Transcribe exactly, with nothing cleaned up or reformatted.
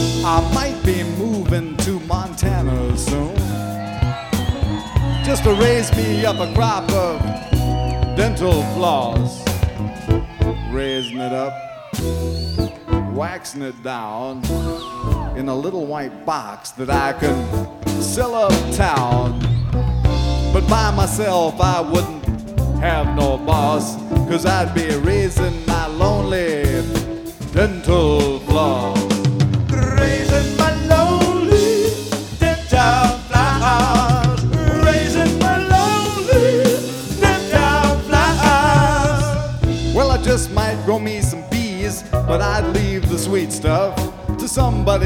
I might be moving to Montana soon, just to raise me up a crop of dental floss. Raising it up, waxing it down in a little white box that I can sell uptown. But by myself I wouldn't have no boss, 'cause I'd be raising my lonely dental floss. Raising my lonely dental floss. Raising my lonely dental floss. Well, I just might grow me some bees, but I'd leave the sweet stuff to somebody